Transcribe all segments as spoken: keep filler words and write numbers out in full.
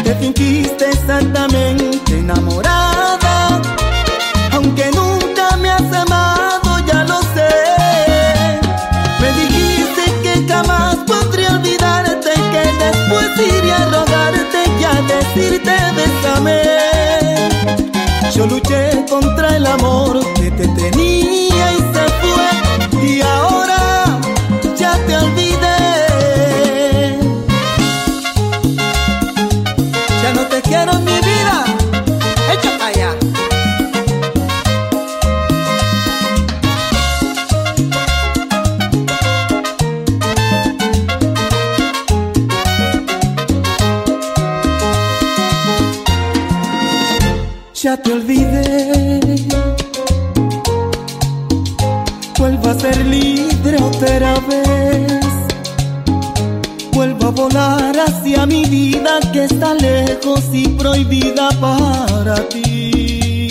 Te fingiste exactamente enamorada, aunque nunca me has amado, ya lo sé. Me dijiste que jamás podría olvidarte, que después iría a rogarte y a decirte bésame. Yo luché contra el amor que te tenía y se fue, y ahora ya te olvidé. Ya no te quiero en mi vida, echa para allá. Ya te olvidé, vuelvo a ser libre otra vez, vuelvo a volar hacia mi vida que está lejos y prohibida para ti.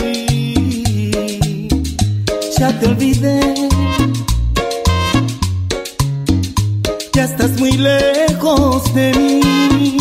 Ya te olvidé, ya estás muy lejos de mí.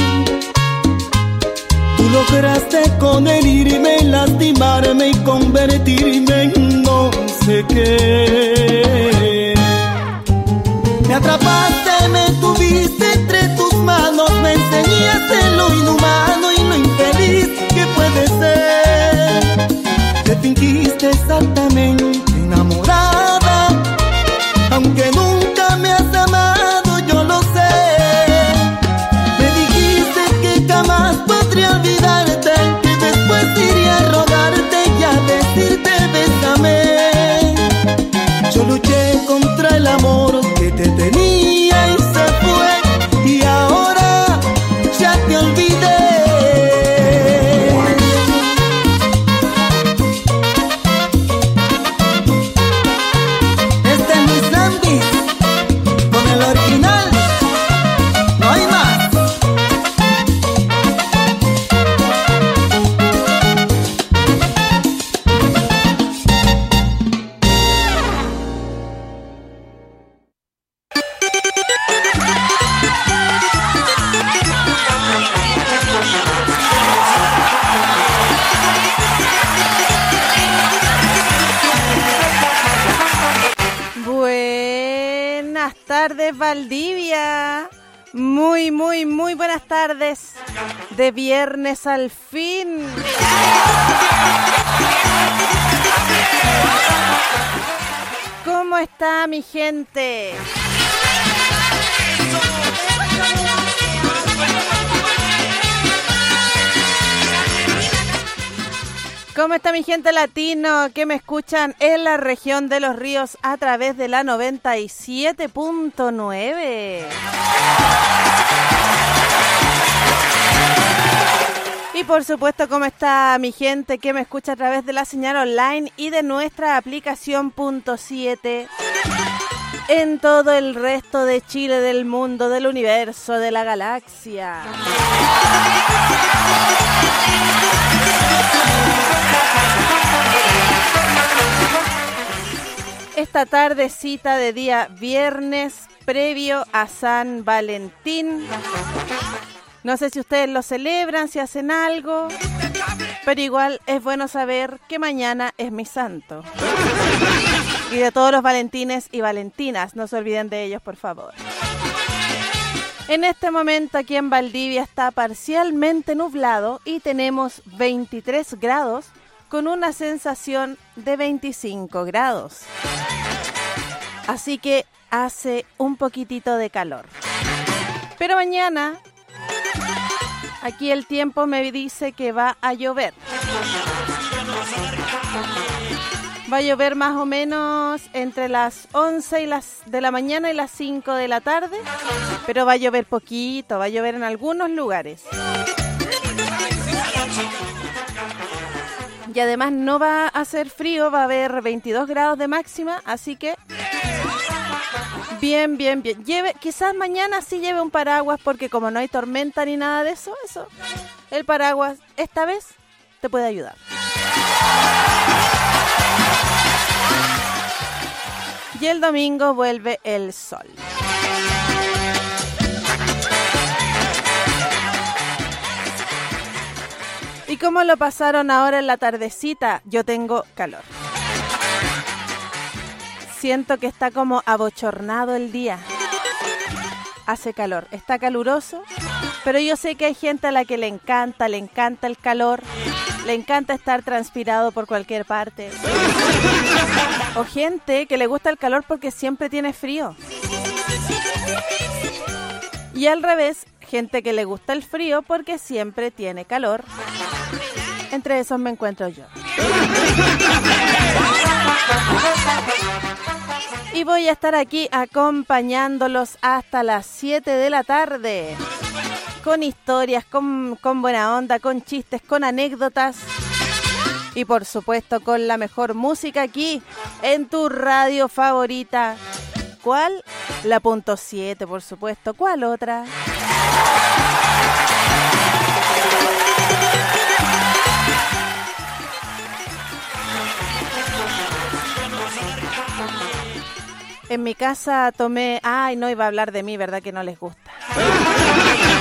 Tú lograste con herirme, lastimarme y convertirme en no sé qué. Me atrapaste, me tuviste entre tus manos, me enseñaste lo inhumano y lo infeliz que puede ser. Te fingiste exactamente enamorada, aunque nunca me has amado, yo lo sé. Me dijiste que jamás podría olvidarte, que después iría a rogarte y a decirte bésame. Yo luché contra el amor que te tenía y se fue, y ahora ya te olvidé. Este es Luis Landis con el original, no hay más. Buenas tardes, Valdivia. Muy, muy, muy buenas tardes. De viernes al fin. ¿Cómo está mi gente? ¿Cómo está mi gente latino que me escuchan en la región de Los Ríos a través de la noventa y siete punto nueve? Y por supuesto, ¿cómo está mi gente que me escucha a través de la señal online y de nuestra aplicación punto siete en todo el resto de Chile, del mundo, del universo, de la galaxia? Esta tardecita de día viernes previo a San Valentín. No sé si ustedes lo celebran, si hacen algo, pero igual es bueno saber que mañana es mi santo. Y de todos los valentines y valentinas, no se olviden de ellos, por favor. En este momento aquí en Valdivia está parcialmente nublado y tenemos veintitrés grados con una sensación de veinticinco grados. Así que hace un poquitito de calor. Pero mañana, aquí el tiempo me dice que va a llover. Va a llover más o menos entre las once y las de la mañana y las cinco de la tarde, pero va a llover poquito, va a llover en algunos lugares. Y además no va a hacer frío, va a haber veintidós grados de máxima, así que bien, bien, bien. Lleve, quizás mañana sí lleve un paraguas, porque como no hay tormenta ni nada de eso, eso, el paraguas esta vez te puede ayudar. Y el domingo vuelve el sol. ¿Y cómo lo pasaron ahora en la tardecita? Yo tengo calor. Siento que está como abochornado el día. Hace calor, está caluroso, pero yo sé que hay gente a la que le encanta, le encanta el calor, le encanta estar transpirado por cualquier parte. O gente que le gusta el calor porque siempre tiene frío. Y al revés, gente que le gusta el frío porque siempre tiene calor. Entre esos me encuentro yo. Y voy a estar aquí acompañándolos hasta las siete de la tarde. Con historias, con, con buena onda, con chistes, con anécdotas. Y por supuesto con la mejor música aquí en tu radio favorita. ¿Cuál? La punto siete, por supuesto. ¿Cuál otra? En mi casa tomé... Ay, no iba a hablar de mí, ¿verdad que no les gusta?